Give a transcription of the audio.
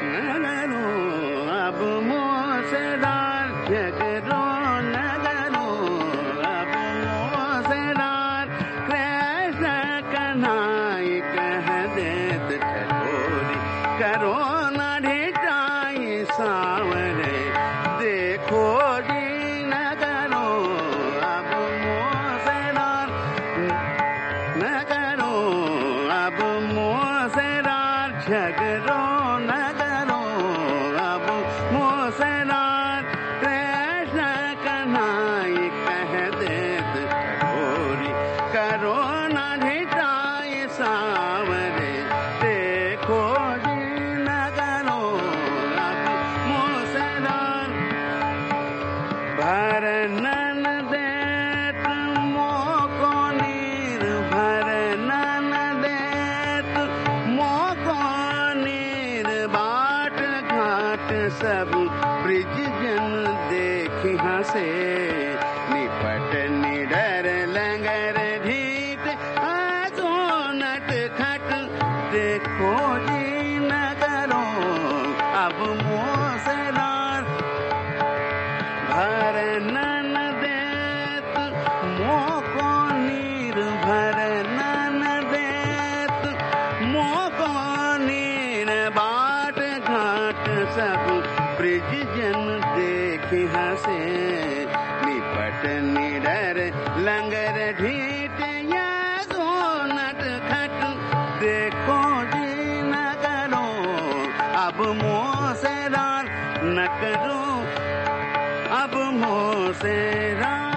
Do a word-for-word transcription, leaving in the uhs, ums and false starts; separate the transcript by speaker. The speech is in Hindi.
Speaker 1: नगरो अब मोसेदार झगड़ो नगरो अब मोसेदार कृष्ण कन्हाई कह देत ठठोरी करो न ढिठाई सांवरे देखो जी नगरो अब मोसेदार नगरो अब मोसेदार झगड़ो नगरो अब मोसेदार कृष्ण कन्हाई कह देत ठठोरी करो न ढिठाई सांवरे देखो जी नगरो अब मोसेदार भरनन देत मोको नीर भरनन देत मोको नीर बाट घाट सब ब्रिज जन देखि हंसे निपट निडर लंगर ढीठ आजो नट खट देखो जी नगरो अब मोसेदार भरनन देत मोको नीर भरनन देत मोको नीर बाट घाट सब ब्रिज जन देखि हंसे निपट निडर लंगर ढीठ यादो नट खट देखो जी नगरो अब मोसेदार न करो अब मोसेदार